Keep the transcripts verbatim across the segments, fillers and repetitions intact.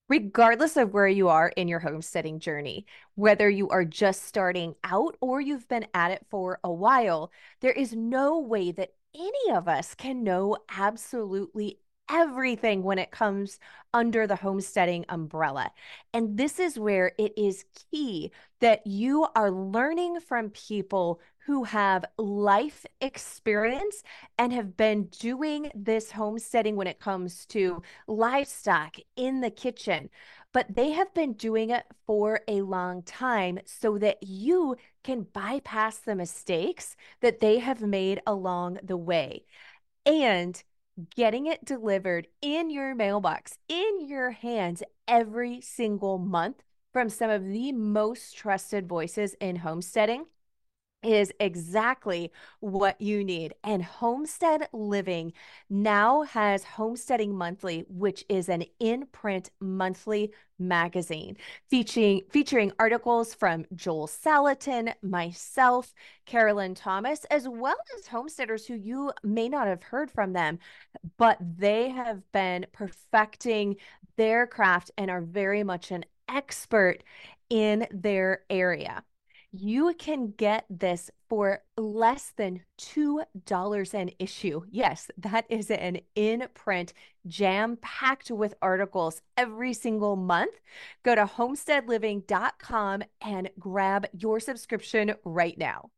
Regardless of where you are in your homesteading journey, whether you are just starting out or you've been at it for a while, there is no way that any of us can know absolutely everything when it comes under the homesteading umbrella. And this is where it is key that you are learning from people who have life experience and have been doing this homesteading when it comes to livestock in the kitchen, but they have been doing it for a long time so that you can bypass the mistakes that they have made along the way. And getting it delivered in your mailbox, in your hands every single month from some of the most trusted voices in homesteading is exactly what you need. And Homestead Living now has Homesteading Monthly, which is an in-print monthly magazine featuring featuring articles from Joel Salatin, myself, Carolyn Thomas, as well as homesteaders who you may not have heard from them, but they have been perfecting their craft and are very much an expert in their area. You can get this for less than two dollars an issue. Yes, that is an in print, jam packed with articles every single month. Go to homestead living dot com and grab your subscription right now.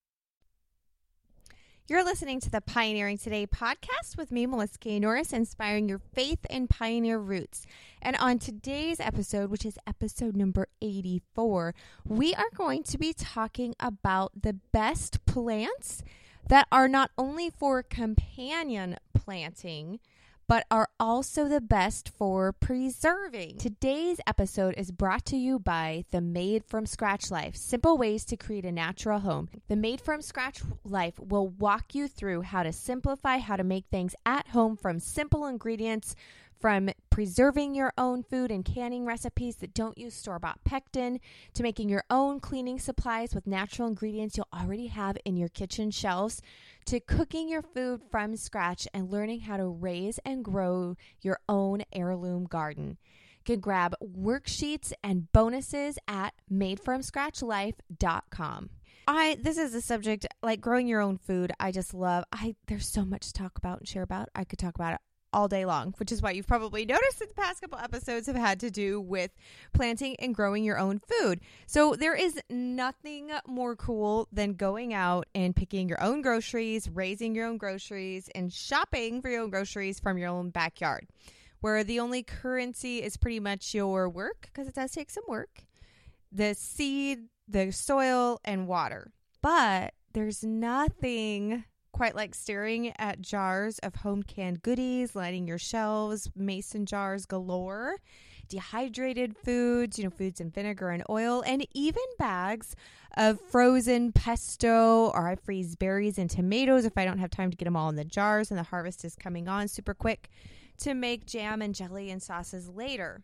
You're listening to the Pioneering Today podcast with me, Melissa K. Norris, inspiring your faith and pioneer roots. And on today's episode, which is episode number eighty-four, we are going to be talking about the best plants that are not only for companion planting, but are also the best for preserving. Today's episode is brought to you by the Made from Scratch Life, simple ways to create a natural home. The Made from Scratch Life will walk you through how to simplify, how to make things at home from simple ingredients, from preserving your own food and canning recipes that don't use store-bought pectin, to making your own cleaning supplies with natural ingredients you'll already have in your kitchen shelves, to cooking your food from scratch and learning how to raise and grow your own heirloom garden. You can grab worksheets and bonuses at made from scratch life dot com. I this is a subject like growing your own food. I just love. I there's so much to talk about and share about. I could talk about it all day long, which is why you've probably noticed that the past couple episodes have had to do with planting and growing your own food. So there is nothing more cool than going out and picking your own groceries, raising your own groceries, and shopping for your own groceries from your own backyard, where the only currency is pretty much your work, because it does take some work, the seed, the soil, and water. But there's nothing quite like staring at jars of home canned goodies, lining your shelves, mason jars galore, dehydrated foods, you know, foods in vinegar and oil, and even bags of frozen pesto, or I freeze berries and tomatoes if I don't have time to get them all in the jars and the harvest is coming on super quick, to make jam and jelly and sauces later.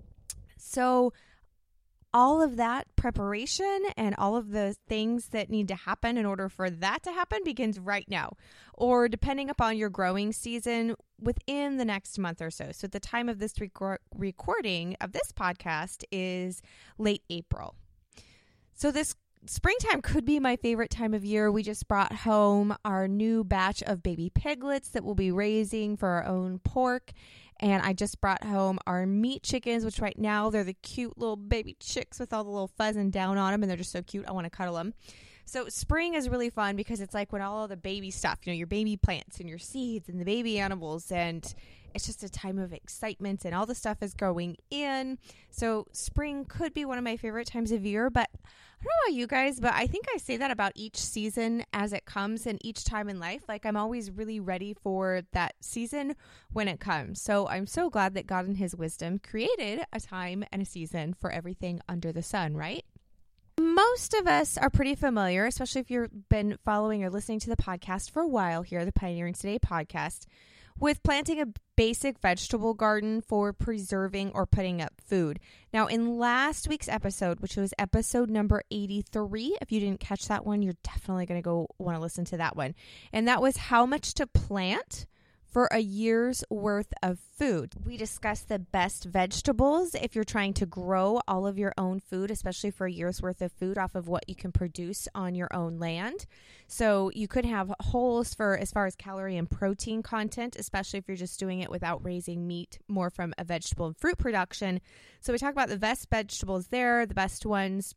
So all of that preparation and all of the things that need to happen in order for that to happen begins right now, or depending upon your growing season, within the next month or so. So at the time of this rec- recording of this podcast is late April. So this springtime could be my favorite time of year. We just brought home our new batch of baby piglets that we'll be raising for our own pork. And I just brought home our meat chickens, which right now they're the cute little baby chicks with all the little fuzz and down on them. And they're just so cute. I want to cuddle them. So spring is really fun because it's like when all of the baby stuff, you know, your baby plants and your seeds and the baby animals, and it's just a time of excitement and all the stuff is going in. So spring could be one of my favorite times of year, but I don't know about you guys, but I think I say that about each season as it comes and each time in life. Like I'm always really ready for that season when it comes. So I'm so glad that God in his wisdom created a time and a season for everything under the sun, right? Most of us are pretty familiar, especially if you've been following or listening to the podcast for a while here, the Pioneering Today podcast, with planting a basic vegetable garden for preserving or putting up food. Now, in last week's episode, which was episode number eighty-three, if you didn't catch that one, you're definitely going to go want to listen to that one. And that was how much to plant for a year's worth of food. We discuss the best vegetables if you're trying to grow all of your own food, especially for a year's worth of food off of what you can produce on your own land. So you could have wholes for as far as calorie and protein content, especially if you're just doing it without raising meat, more from a vegetable and fruit production. So we talk about the best vegetables there, the best ones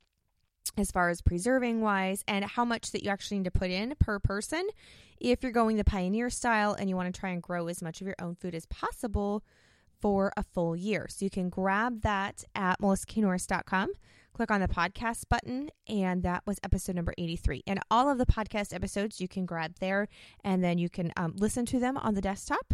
as far as preserving wise, and how much that you actually need to put in per person if you're going the Pioneer style and you want to try and grow as much of your own food as possible for a full year. So you can grab that at melissa k norris dot com, click on the podcast button, and that was episode number eighty-three. And all of the podcast episodes you can grab there, and then you can um, listen to them on the desktop.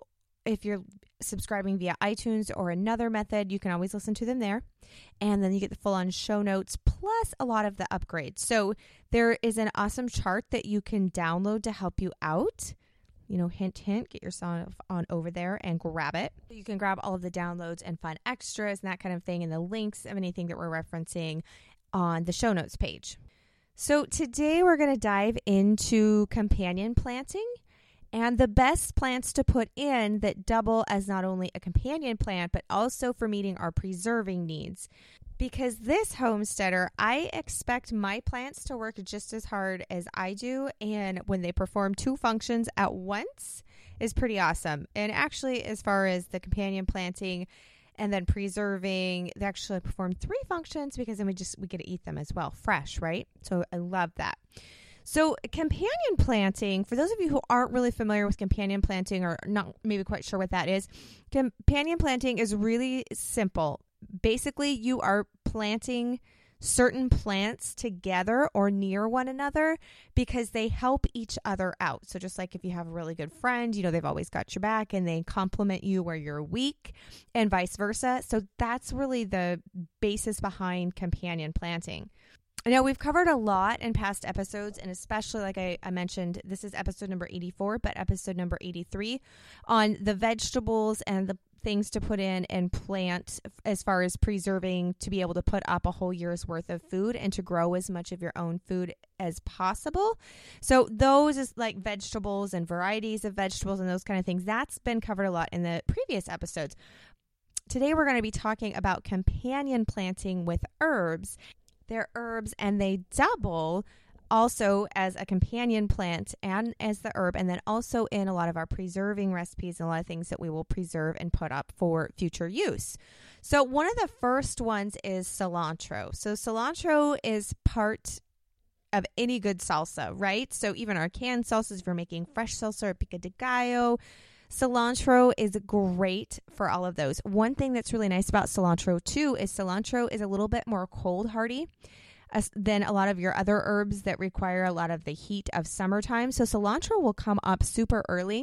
If you're subscribing via iTunes or another method, you can always listen to them there. And then you get the full-on show notes plus a lot of the upgrades. So there is an awesome chart that you can download to help you out. You know, hint, hint, get yourself on over there and grab it. You can grab all of the downloads and fun extras and that kind of thing, and the links of anything that we're referencing on the show notes page. So today we're going to dive into companion planting and the best plants to put in that double as not only a companion plant, but also for meeting our preserving needs. Because this homesteader, I expect my plants to work just as hard as I do. And when they perform two functions at once is pretty awesome. And actually, as far as the companion planting and then preserving, they actually perform three functions because then we just, we get to eat them as well, fresh, right? So I love that. So companion planting, for those of you who aren't really familiar with companion planting or not maybe quite sure what that is, companion planting is really simple. Basically, you are planting certain plants together or near one another because they help each other out. So just like if you have a really good friend, you know, they've always got your back and they complement you where you're weak and vice versa. So that's really the basis behind companion planting. I know we've covered a lot in past episodes, and especially like I, I mentioned, this is episode number eighty-four, but episode number eighty-three on the vegetables and the things to put in and plant as far as preserving to be able to put up a whole year's worth of food and to grow as much of your own food as possible. So those is like vegetables and varieties of vegetables and those kind of things. That's been covered a lot in the previous episodes. Today we're going to be talking about companion planting with herbs. They're herbs and they double also as a companion plant and as the herb, and then also in a lot of our preserving recipes and a lot of things that we will preserve and put up for future use. So one of the first ones is cilantro. So cilantro is part of any good salsa, right? So even our canned salsas, if you're making fresh salsa or pico de gallo, cilantro is great for all of those. One thing that's really nice about cilantro too is cilantro is a little bit more cold hardy uh, than a lot of your other herbs that require a lot of the heat of summertime. So cilantro will come up super early,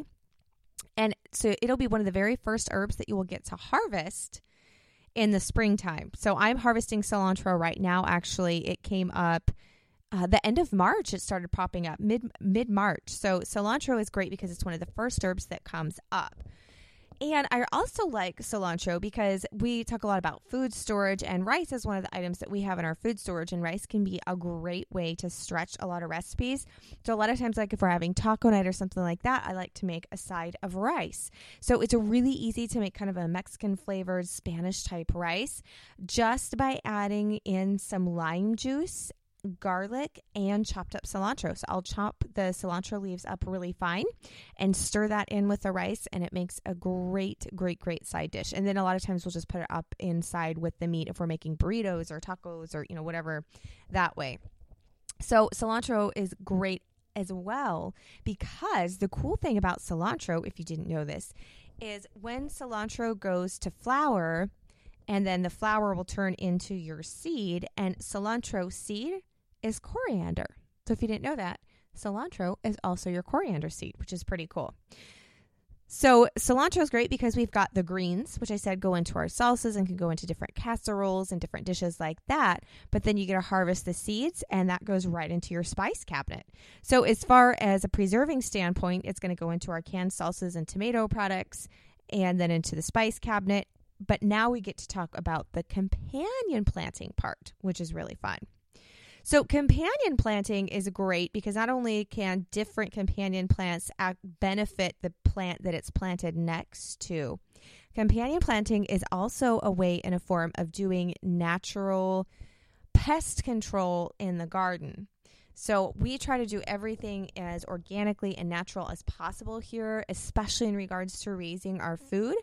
and so it'll be one of the very first herbs that you will get to harvest in the springtime. So I'm harvesting cilantro right now. Actually, it came up Uh, the end of March. It started popping up mid mid March. So cilantro is great because it's one of the first herbs that comes up. And I also like cilantro because we talk a lot about food storage, and rice is one of the items that we have in our food storage, and rice can be a great way to stretch a lot of recipes. So a lot of times, like if we're having taco night or something like that, I like to make a side of rice. So it's really easy to make kind of a Mexican flavored Spanish type rice just by adding in some lime juice, garlic, and chopped up cilantro. So I'll chop the cilantro leaves up really fine and stir that in with the rice, and it makes a great, great, great side dish. And then a lot of times we'll just put it up inside with the meat if we're making burritos or tacos or, you know, whatever that way. So cilantro is great as well because the cool thing about cilantro, if you didn't know this, is when cilantro goes to flower, and then the flower will turn into your seed, and cilantro seed is coriander. So if you didn't know that, cilantro is also your coriander seed, which is pretty cool. So cilantro is great because we've got the greens, which I said go into our salsas and can go into different casseroles and different dishes like that. But then you get to harvest the seeds, and that goes right into your spice cabinet. So as far as a preserving standpoint, it's going to go into our canned salsas and tomato products, and then into the spice cabinet. But now we get to talk about the companion planting part, which is really fun. So companion planting is great because not only can different companion plants act, benefit the plant that it's planted next to. Companion planting is also a way and a form of doing natural pest control in the garden. So we try to do everything as organically and natural as possible here, especially in regards to raising our food.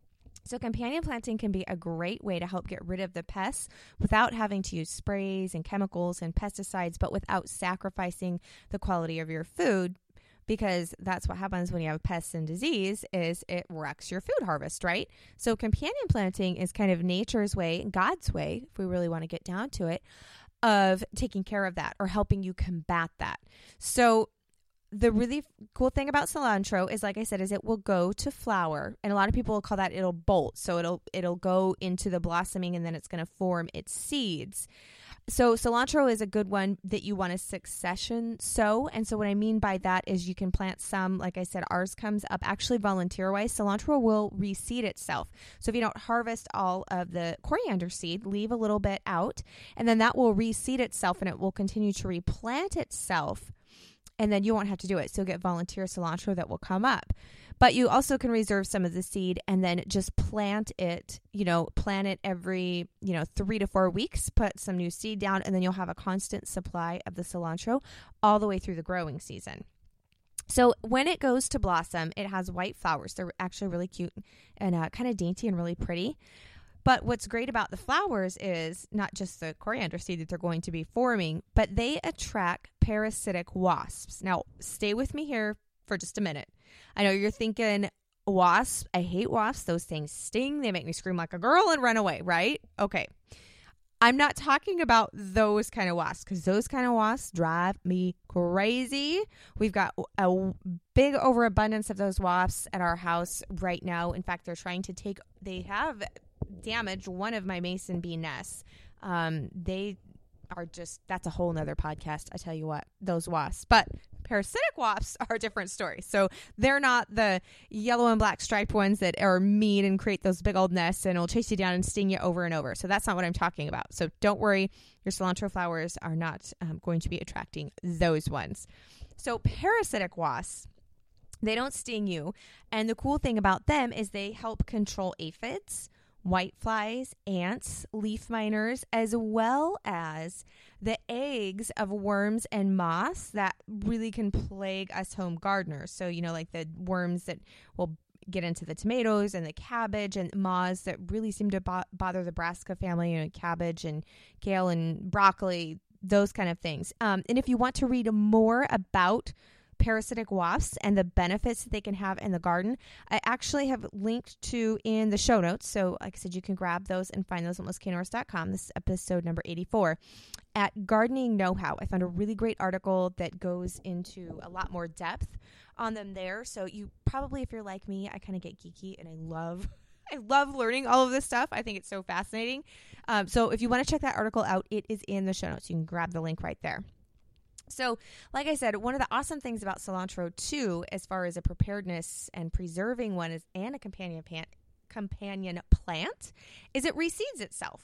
So companion planting can be a great way to help get rid of the pests without having to use sprays and chemicals and pesticides, but without sacrificing the quality of your food, because that's what happens when you have pests and disease is it wrecks your food harvest, right? So companion planting is kind of nature's way, God's way, if we really want to get down to it, of taking care of that or helping you combat that. So the really cool thing about cilantro is, like I said, is it will go to flower, and a lot of people will call that it'll bolt. So it'll it'll go into the blossoming, and then it's going to form its seeds. So cilantro is a good one that you want to succession sow. And so what I mean by that is you can plant some, like I said, ours comes up actually volunteer wise. Cilantro will reseed itself. So if you don't harvest all of the coriander seed, leave a little bit out, and then that will reseed itself and it will continue to replant itself. And then you won't have to do it. So you'll get volunteer cilantro that will come up. But you also can reserve some of the seed and then just plant it, you know, plant it every, you know, three to four weeks, put some new seed down, and then you'll have a constant supply of the cilantro all the way through the growing season. So when it goes to blossom, it has white flowers. They're actually really cute and uh, kind of dainty and really pretty. But what's great about the flowers is not just the coriander seed that they're going to be forming, but they attract parasitic wasps. Now, stay with me here for just a minute. I know you're thinking, wasps, I hate wasps. Those things sting. They make me scream like a girl and run away, right? Okay. I'm not talking about those kind of wasps, because those kind of wasps drive me crazy. We've got a big overabundance of those wasps at our house right now. In fact, they're trying to take, they have damaged one of my mason bee nests. Um, they are just, that's a whole nother podcast. I tell you what, those wasps, but parasitic wasps are a different story. So they're not the yellow and black striped ones that are mean and create those big old nests and will chase you down and sting you over and over. So that's not what I'm talking about. So don't worry, your cilantro flowers are not um, going to be attracting those ones. So parasitic wasps, they don't sting you. And the cool thing about them is they help control aphids, whiteflies, ants, leaf miners, as well as the eggs of worms and moths that really can plague us home gardeners. So, you know, like the worms that will get into the tomatoes and the cabbage, and moths that really seem to bo- bother the brassica family, you know, cabbage and kale and broccoli, those kind of things. Um, and if you want to read more about parasitic wasps and the benefits that they can have in the garden, I actually have linked to in the show notes. So like I said, you can grab those and find those at melissa k norris dot com. This is episode number eighty-four. At Gardening Know-How, I found a really great article that goes into a lot more depth on them there. So you probably, if you're like me, I kind of get geeky and I love I love learning all of this stuff. I think it's so fascinating. Um, so if you want to check that article out, it is in the show notes. You can grab the link right there. So, like I said, one of the awesome things about cilantro, too, as far as a preparedness and preserving one is, and a companion plant, companion plant, is it reseeds itself.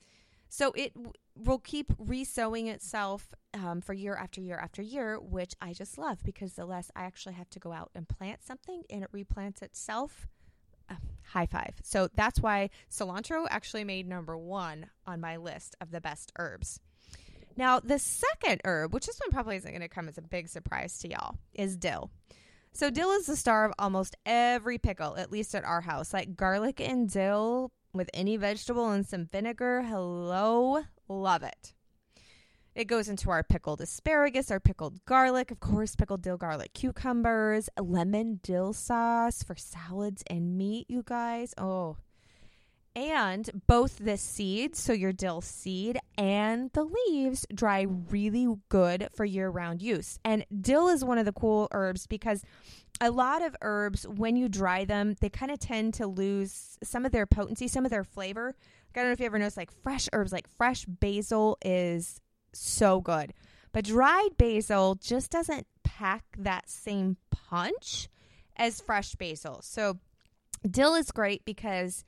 So it w- will keep resowing itself um, for year after year after year, which I just love, because the less I actually have to go out and plant something and it replants itself, uh, high five. So that's why cilantro actually made number one on my list of the best herbs. Now, the second herb, which this one probably isn't going to come as a big surprise to y'all, is dill. So dill is the star of almost every pickle, at least at our house. Like garlic and dill with any vegetable and some vinegar. Hello, love it. It goes into our pickled asparagus, our pickled garlic, of course, pickled dill, garlic, cucumbers, lemon dill sauce for salads and meat, you guys. Oh, and both the seeds, so your dill seed, and the leaves dry really good for year-round use. And dill is one of the cool herbs because a lot of herbs, when you dry them, they kind of tend to lose some of their potency, some of their flavor. Like, I don't know if you ever noticed, like fresh herbs, like fresh basil is so good. But dried basil just doesn't pack that same punch as fresh basil. So dill is great because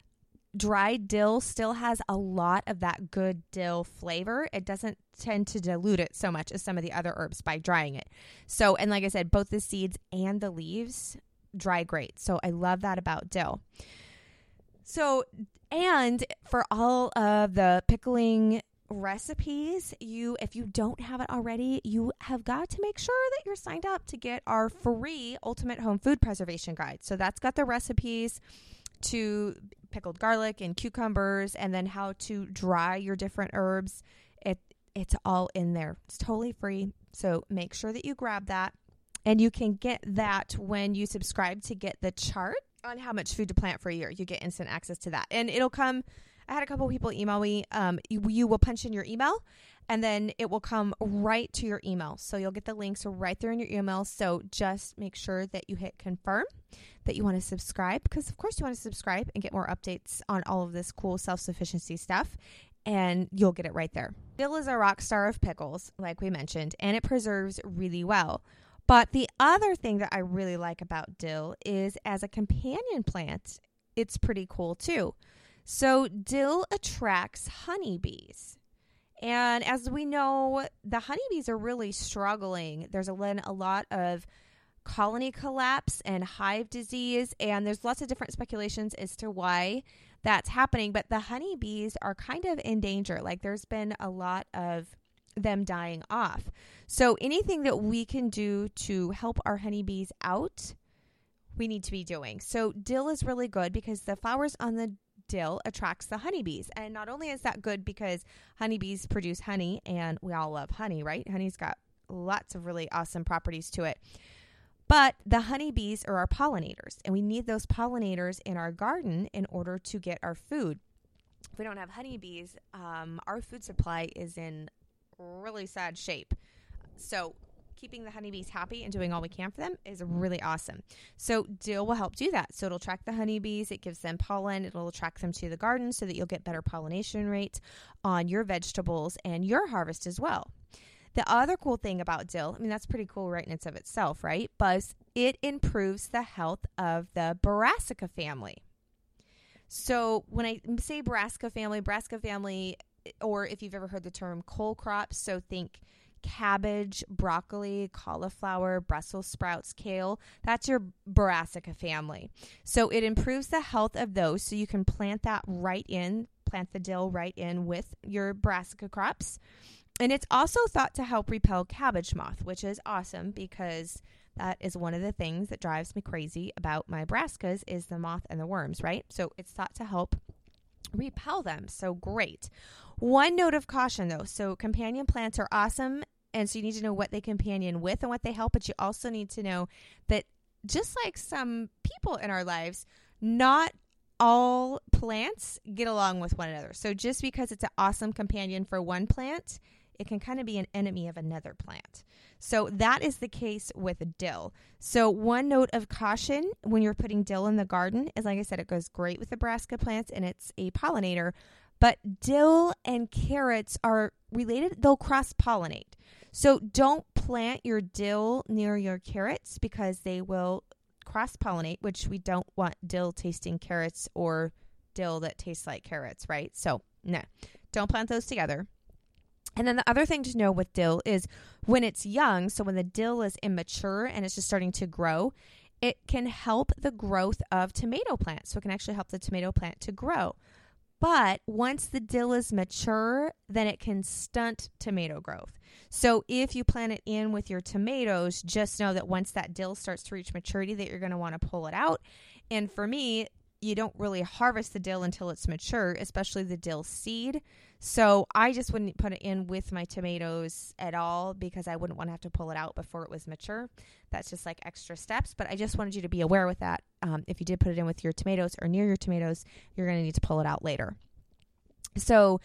dried dill still has a lot of that good dill flavor. It doesn't tend to dilute it so much as some of the other herbs by drying it. So, and like I said, both the seeds and the leaves dry grate. So I love that about dill. So, and for all of the pickling recipes, you, if you don't have it already, you have got to make sure that you're signed up to get our free Ultimate Home Food Preservation Guide. So that's got the recipes to pickled garlic and cucumbers, and then how to dry your different herbs. It it's all in there. It's totally free. So make sure that you grab that, and you can get that when you subscribe to get the chart on how much food to plant for a year. You get instant access to that, and it'll come. I had a couple people email me. Um, you, you will punch in your email, and then it will come right to your email. So you'll get the links right there in your email. So just make sure that you hit confirm that you want to subscribe, because of course you want to subscribe and get more updates on all of this cool self-sufficiency stuff, and you'll get it right there. Dill is a rock star of pickles, like we mentioned, and it preserves really well. But the other thing that I really like about dill is, as a companion plant, it's pretty cool too. So dill attracts honeybees. And as we know, the honeybees are really struggling. There's a, a lot of colony collapse and hive disease, and there's lots of different speculations as to why that's happening. But the honeybees are kind of in danger. Like, there's been a lot of them dying off. So anything that we can do to help our honeybees out, we need to be doing. So dill is really good because the flowers on the dill attracts the honeybees. And not only is that good because honeybees produce honey, and we all love honey, right? Honey's got lots of really awesome properties to it. But the honeybees are our pollinators, and we need those pollinators in our garden in order to get our food. If we don't have honeybees, um, our food supply is in really sad shape. So keeping the honeybees happy and doing all we can for them is really awesome. So dill will help do that. So it'll attract the honeybees. It gives them pollen. It'll attract them to the garden so that you'll get better pollination rates on your vegetables and your harvest as well. The other cool thing about dill, I mean, that's pretty cool right in and of itself, right? But it improves the health of the Brassica family. So when I say Brassica family, Brassica family, or if you've ever heard the term cole crops, so think cabbage, broccoli, cauliflower, Brussels sprouts, kale, that's your Brassica family. So it improves the health of those, so you can plant that right in, plant the dill right in with your Brassica crops. And it's also thought to help repel cabbage moth, which is awesome because that is one of the things that drives me crazy about my brassicas is the moth and the worms, right? So it's thought to help repel them. So great. One note of caution though. So companion plants are awesome. And so you need to know what they companion with and what they help. But you also need to know that just like some people in our lives, not all plants get along with one another. So just because it's an awesome companion for one plant, it can kind of be an enemy of another plant. So that is the case with dill. So one note of caution when you're putting dill in the garden is, like I said, it goes great with the brassica plants and it's a pollinator. But dill and carrots are related. They'll cross-pollinate. So don't plant your dill near your carrots because they will cross-pollinate, which we don't want dill tasting carrots or dill that tastes like carrots, right? So no, don't plant those together. And then the other thing to know with dill is when it's young, so when the dill is immature and it's just starting to grow, it can help the growth of tomato plants. So it can actually help the tomato plant to grow. But once the dill is mature, then it can stunt tomato growth. So if you plant it in with your tomatoes, just know that once that dill starts to reach maturity, that you're going to want to pull it out. And for me, you don't really harvest the dill until it's mature, especially the dill seed. So I just wouldn't put it in with my tomatoes at all because I wouldn't want to have to pull it out before it was mature. That's just like extra steps. But I just wanted you to be aware with that. Um, if you did put it in with your tomatoes or near your tomatoes, you're going to need to pull it out later. So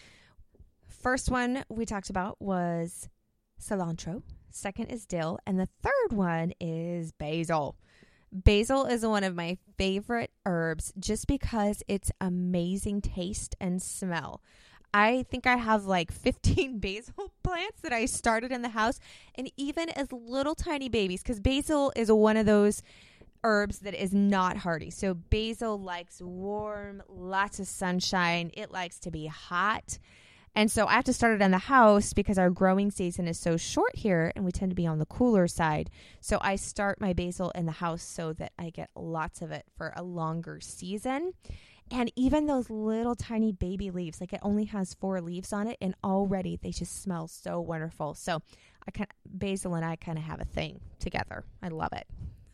first one we talked about was cilantro. Second is dill. And the third one is basil. Basil is one of my favorite herbs just because it's amazing taste and smell. I think I have like fifteen basil plants that I started in the house, and even as little tiny babies, because basil is one of those herbs that is not hardy. So basil likes warm, lots of sunshine. It likes to be hot. And so I have to start it in the house because our growing season is so short here and we tend to be on the cooler side. So I start my basil in the house so that I get lots of it for a longer season. And even those little tiny baby leaves, like it only has four leaves on it, and already they just smell so wonderful. So I kind of, basil and I kind of have a thing together. I love it.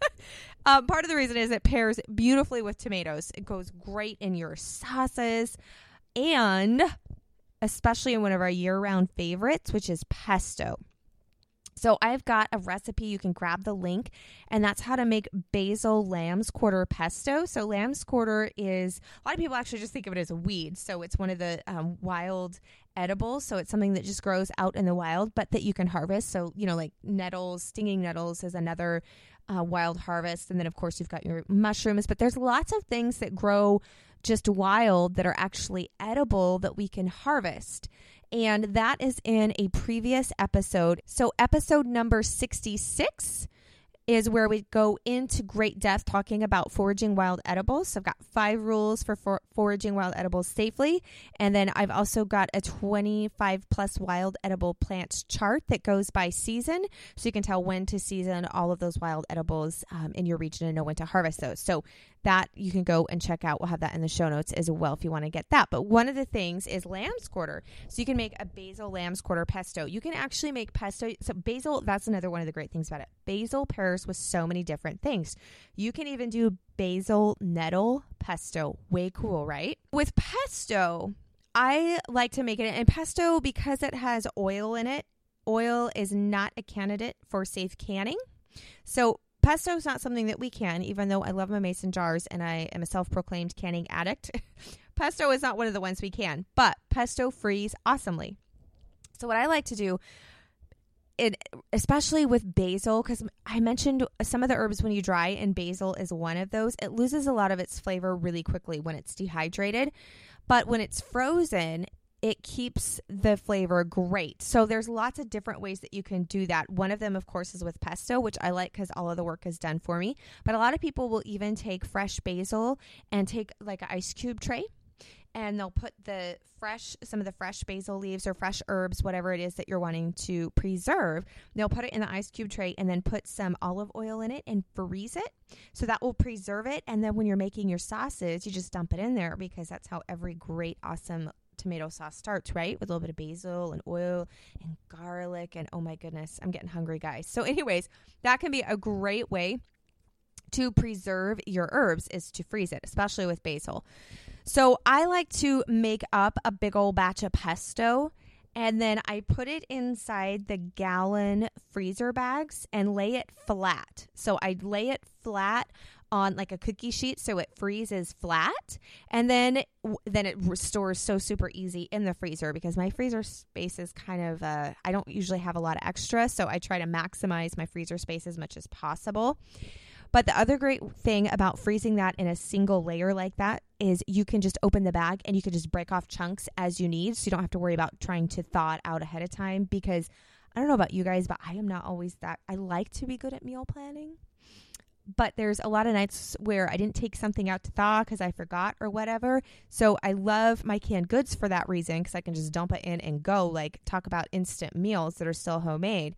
um, part of the reason is it pairs beautifully with tomatoes. It goes great in your sauces, and especially in one of our year-round favorites, which is pesto. So I've got a recipe. You can grab the link, and that's how to make basil lamb's quarter pesto. So lamb's quarter is, a lot of people actually just think of it as a weed. So it's one of the um, wild edibles. So it's something that just grows out in the wild, but that you can harvest. So, you know, like nettles, stinging nettles is another uh, wild harvest. And then, of course, you've got your mushrooms. But there's lots of things that grow just wild that are actually edible that we can harvest. And that is in a previous episode. So episode number sixty-six is where we go into great depth talking about foraging wild edibles. So I've got five rules for for foraging wild edibles safely. And then I've also got a twenty-five plus wild edible plants chart that goes by season. So you can tell when to season all of those wild edibles um, in your region and know when to harvest those. So that you can go and check out. We'll have that in the show notes as well if you want to get that. But one of the things is lamb's quarter. So you can make a basil lamb's quarter pesto. You can actually make pesto. So basil, that's another one of the great things about it. Basil pairs with so many different things. You can even do basil nettle pesto. Way cool, right? With pesto, I like to make it, and pesto, because it has oil in it, oil is not a candidate for safe canning. So pesto is not something that we can, even though I love my mason jars and I am a self-proclaimed canning addict. Pesto is not one of the ones we can, but pesto frees awesomely. So what I like to do, it, especially with basil, because I mentioned some of the herbs when you dry, and basil is one of those. It loses a lot of its flavor really quickly when it's dehydrated, but when it's frozen, it keeps the flavor great. So there's lots of different ways that you can do that. One of them, of course, is with pesto, which I like because all of the work is done for me. But a lot of people will even take fresh basil and take like an ice cube tray, and they'll put the fresh, some of the fresh basil leaves or fresh herbs, whatever it is that you're wanting to preserve. They'll put it in the ice cube tray and then put some olive oil in it and freeze it. So that will preserve it. And then when you're making your sauces, you just dump it in there, because that's how every great, awesome tomato sauce starts, right? With a little bit of basil and oil and garlic, and oh my goodness, I'm getting hungry, guys. So anyways, that can be a great way to preserve your herbs, is to freeze it, especially with basil. So I like to make up a big old batch of pesto, and then I put it inside the gallon freezer bags and lay it flat. So I lay it flat on like a cookie sheet so it freezes flat, and then then it restores so super easy in the freezer, because my freezer space is kind of uh I don't usually have a lot of extra, so I try to maximize my freezer space as much as possible. But the other great thing about freezing that in a single layer like that is you can just open the bag and you can just break off chunks as you need, so you don't have to worry about trying to thaw it out ahead of time. Because I don't know about you guys, but I am not always that. I like to be good at meal planning, but there's a lot of nights where I didn't take something out to thaw because I forgot or whatever. So I love my canned goods for that reason, because I can just dump it in and go. Like, talk about instant meals that are still homemade.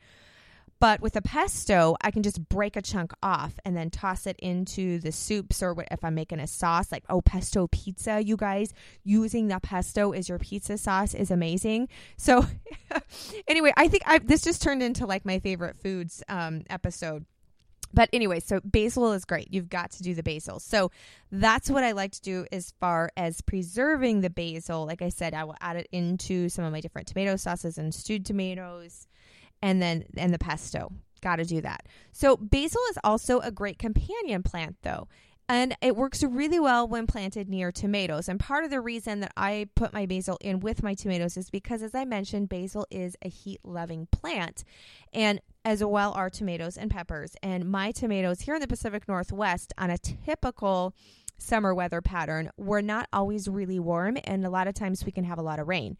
But with a pesto, I can just break a chunk off and then toss it into the soups, or if I'm making a sauce, like, oh, pesto pizza, you guys, using the pesto as your pizza sauce is amazing. So anyway, I think I, this just turned into like my favorite foods um, episode. But anyway, so basil is great. You've got to do the basil. So that's what I like to do as far as preserving the basil. Like I said, I will add it into some of my different tomato sauces and stewed tomatoes. And then, and the pesto, got to do that. So basil is also a great companion plant, though. And it works really well when planted near tomatoes. And part of the reason that I put my basil in with my tomatoes is because, as I mentioned, basil is a heat-loving plant, and as well are tomatoes and peppers. And my tomatoes here in the Pacific Northwest, on a typical summer weather pattern, we're not always really warm, and a lot of times we can have a lot of rain.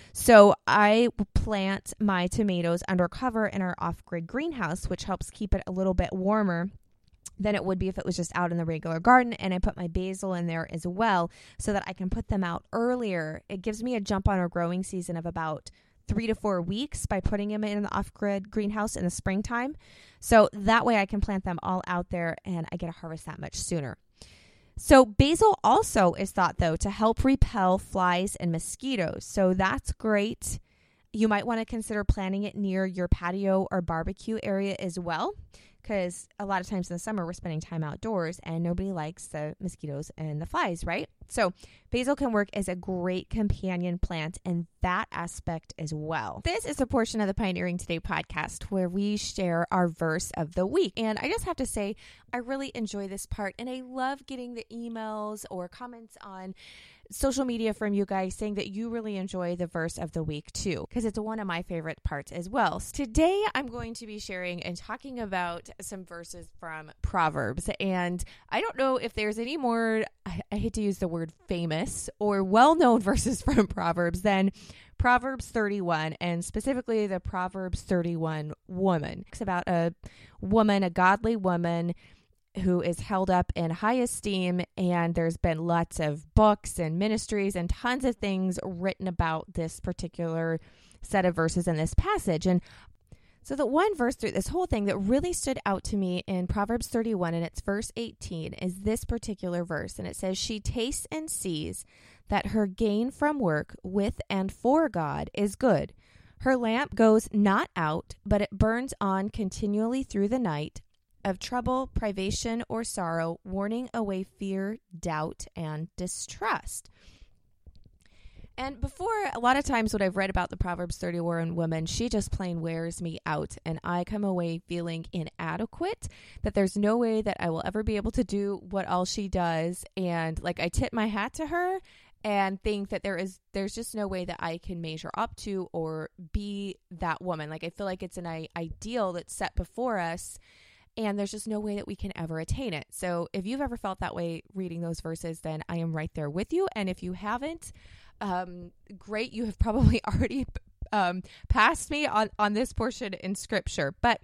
So I plant my tomatoes under cover in our off-grid greenhouse, which helps keep it a little bit warmer than it would be if it was just out in the regular garden. And I put my basil in there as well so that I can put them out earlier. It gives me a jump on our growing season of about three to four weeks by putting them in the off-grid greenhouse in the springtime. So that way I can plant them all out there and I get to harvest that much sooner. So basil also is thought, though, to help repel flies and mosquitoes. So that's great. You might want to consider planting it near your patio or barbecue area as well, because a lot of times in the summer we're spending time outdoors and nobody likes the mosquitoes and the flies, right? So basil can work as a great companion plant in that aspect as well. This is a portion of the Pioneering Today podcast where we share our verse of the week. And I just have to say, I really enjoy this part and I love getting the emails or comments on social media from you guys saying that you really enjoy the verse of the week too, because it's one of my favorite parts as well. So today I'm going to be sharing and talking about some verses from Proverbs. And I don't know if there's any more, I, I hate to use the word famous or well-known verses from Proverbs than Proverbs thirty-one, and specifically the Proverbs thirty-one woman. It's about a woman, a godly woman who is held up in high esteem, and there's been lots of books and ministries and tons of things written about this particular set of verses in this passage. And so the one verse through this whole thing that really stood out to me in Proverbs thirty-one, and it's verse eighteen, is this particular verse. And it says, "She tastes and sees that her gain from work with and for God is good. Her lamp goes not out, but it burns on continually through the night, of trouble, privation, or sorrow, warning away fear, doubt, and distrust." And before, a lot of times when I've read about the Proverbs thirty-one woman, she just plain wears me out, and I come away feeling inadequate, that there's no way that I will ever be able to do what all she does, and like I tip my hat to her and think that there is there's just no way that I can measure up to or be that woman. Like I feel like it's an I- ideal that's set before us, and there's just no way that we can ever attain it. So if you've ever felt that way reading those verses, then I am right there with you. And if you haven't, um, great, you have probably already um, passed me on, on this portion in Scripture. But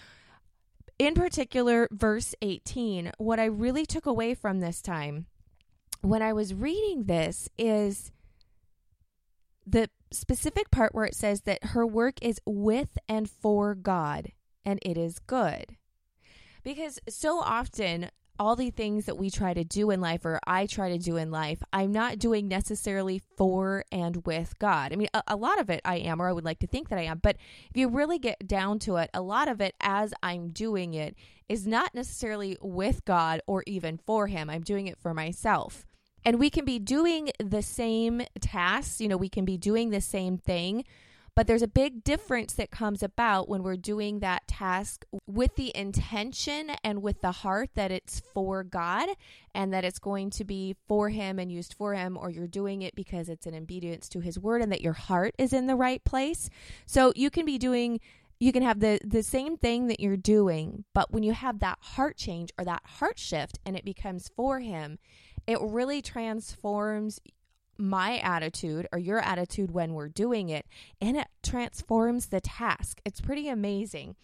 in particular, verse eighteen, what I really took away from this time when I was reading this is the specific part where it says that her work is with and for God, and it is good. Because so often, all the things that we try to do in life, or I try to do in life, I'm not doing necessarily for and with God. I mean, a, a lot of it I am, or I would like to think that I am. But if you really get down to it, a lot of it as I'm doing it is not necessarily with God or even for Him. I'm doing it for myself. And we can be doing the same tasks, you know, we can be doing the same thing, but there's a big difference that comes about when we're doing that task with the intention and with the heart that it's for God and that it's going to be for Him and used for Him, or you're doing it because it's an obedience to His word and that your heart is in the right place. So you can be doing, you can have the, the same thing that you're doing, but when you have that heart change or that heart shift and it becomes for Him, it really transforms my attitude or your attitude when we're doing it, and it transforms the task. It's pretty amazing.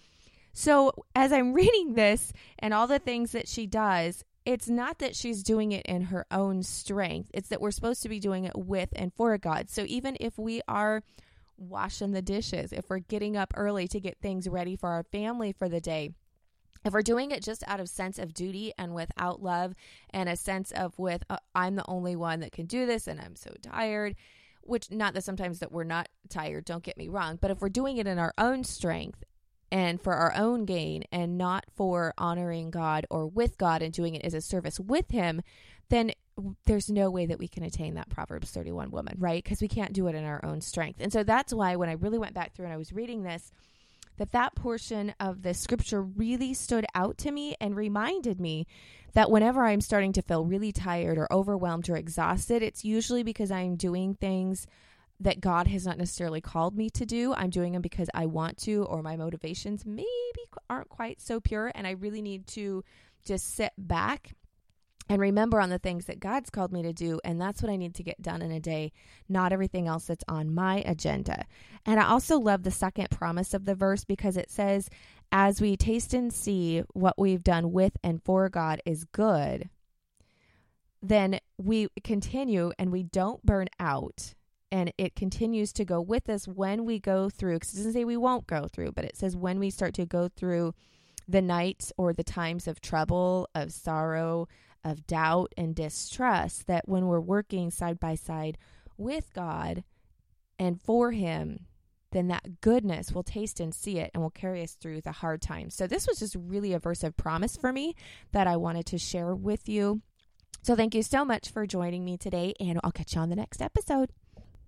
So as I'm reading this and all the things that she does, it's not that she's doing it in her own strength. It's that we're supposed to be doing it with and for God. So even if we are washing the dishes, if we're getting up early to get things ready for our family for the day, if we're doing it just out of sense of duty and without love and a sense of with, uh, I'm the only one that can do this and I'm so tired, which not that sometimes that we're not tired, don't get me wrong, but if we're doing it in our own strength and for our own gain and not for honoring God or with God and doing it as a service with Him, then there's no way that we can attain that Proverbs thirty-one woman, right? Because we can't do it in our own strength. And so that's why when I really went back through and I was reading this, that that portion of the scripture really stood out to me and reminded me that whenever I'm starting to feel really tired or overwhelmed or exhausted, it's usually because I'm doing things that God has not necessarily called me to do. I'm doing them because I want to, or my motivations maybe aren't quite so pure, and I really need to just sit back and remember on the things that God's called me to do, and that's what I need to get done in a day, not everything else that's on my agenda. And I also love the second promise of the verse because it says, as we taste and see what we've done with and for God is good, then we continue and we don't burn out. And it continues to go with us when we go through, because it doesn't say we won't go through, but it says when we start to go through the nights or the times of trouble, of sorrow, of doubt and distrust, that when we're working side by side with God and for Him, then that goodness will taste and see it and will carry us through the hard times. So this was just really a verse of promise for me that I wanted to share with you. So thank you so much for joining me today, and I'll catch you on the next episode.